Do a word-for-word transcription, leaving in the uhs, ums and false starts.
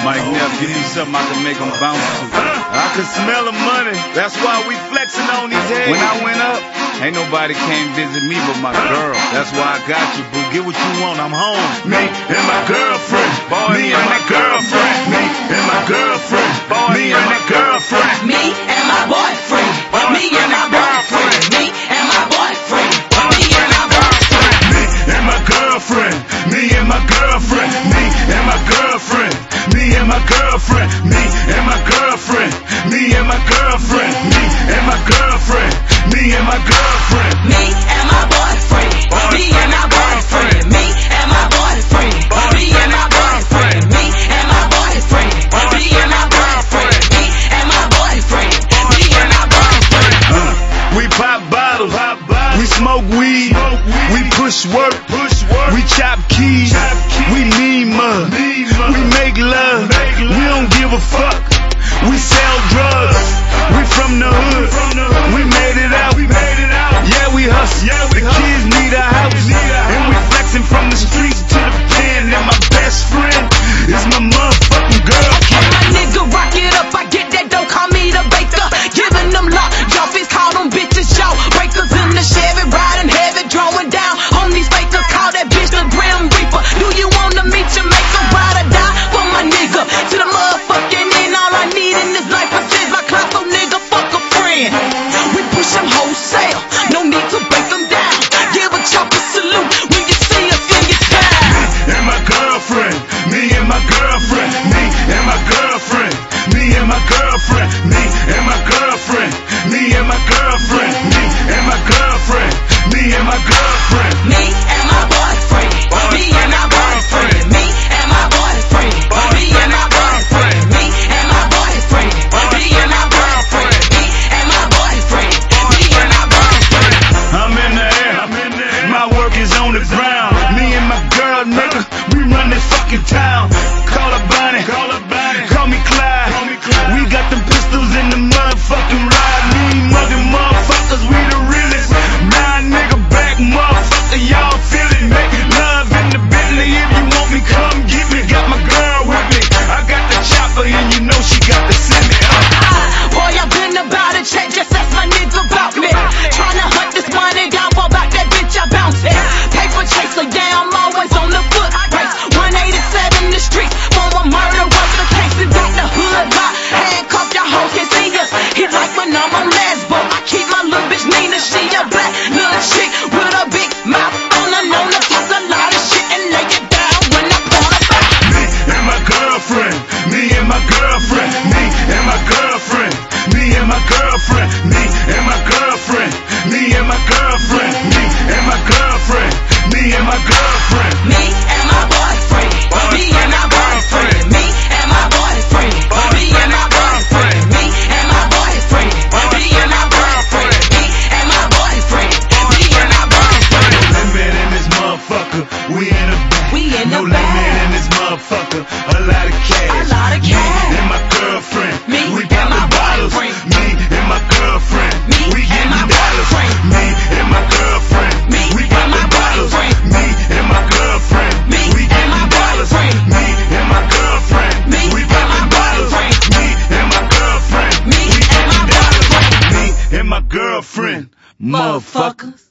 Mike Neff, give me something I can make them bounce to. I can smell the money, that's why we flexing on these heads. When I went up, ain't nobody came visit me but my girl. That's why I got you, boo. Get what you want, I'm home. Me and my girlfriend, boy, me and my girlfriend, me and my girlfriend, boy, me and my girlfriend, me and my boyfriend, me and my boyfriend, me and my boyfriend, me and my boyfriend, me and my girlfriend, me and my girlfriend, me and my girlfriend, me and my girlfriend, me and my girlfriend, me and my girlfriend, me and my girlfriend, me and my girlfriend, me and my boyfriend, me and my boyfriend, me and my boyfriend, me and my boyfriend, me and my boyfriend, me and my boyfriend, me and my boyfriend, me and my boyfriend. We pop bottles, we smoke weed, we push work, we chop keys, we need mud, we make love, we don't give a fuck, we sell drugs, we from the hood, we made it out, yeah we hustle, the kids need a house, and we flexing from the streets to the pen, and my best friend is my motherfucking girl. Okay, my nigga, rock it up, I get that, don't call me the baker, giving them lock, y'all fist, call them bitches, y'all breakers in the Chevy, riding heavy, drawing down on these fakers, call that bitch the Grim Reaper. Do you wanna meet your maker, ride or die for my nigga, to the motherfucking end, all I need in this life is my class, so nigga, fuck a friend. We push them wholesale, no need to break them down, give a chopper salute when you see us in your town. Me and my girlfriend, me and my girlfriend, me and my girlfriend, me and my girlfriend, me and my girlfriend, me and my girlfriend, me and my girlfriend, me and my girlfriend, me and my boyfriend, me and my boyfriend, me and my boyfriend, me and my boyfriend, me and my boyfriend, me and my boyfriend, me and my boyfriend, me and my boyfriend. I'm in the air, my work is on the ground, me and my girl, nigga, we run this fucking town. Call her Bonnie, call her Bonnie, call me Clyde, we got them pistols in the motherfucking ride, me mugging motherfuckers, we the realest, nine nigga back motherfucker, y'all feel it, make love in the Bentley, if you want me, come get me, got my girl with me, I got the chopper and you know she got the semi. Boy, I've been about it, check, just ask my nigga about me, tryna hunt this money down, for about that bitch I bounce it, paper chaser, yeah, I'm always on the foot race, one eighty-seven the streets, former murder was the case, we got the hood locked, handcuffed, y'all hoes can see us, he like when I'm on Lesbo, I keep my little bitch Nina, she a black little chick with a big mouth, on her known to talk a lot of shit and lay it down when I wanna back. Me and my girlfriend, me and my girlfriend, me and my girlfriend, me and my girlfriend, me and my girlfriend, me and my girlfriend, me and my girlfriend, me and my girlfriend, Me and my boyfriend, me and my boyfriend, me and my boyfriend, me and my boyfriend, me and my boyfriend, me and my boyfriend, me and my boyfriend, me and my boyfriend. No limit in this motherfucker, we in the back. We in the no back. limit in this motherfucker, a lot of cash. A lot of cash. Me and my girlfriend, Me we and poppin' my bottles. boyfriend. Me and my girlfriend, Me we and getting my dollars. boyfriend. Me and my girlfriend, Me we and my poppin' bottles. boyfriend. Me and my girlfriend, Me we and getting my dollars. boyfriend. Me and my girlfriend, Me we and my poppin' bottles. boyfriend. Me and my girlfriend, Me we and my getting dollars. boyfriend. Me and my girlfriend, motherfucker. Motherfuckers.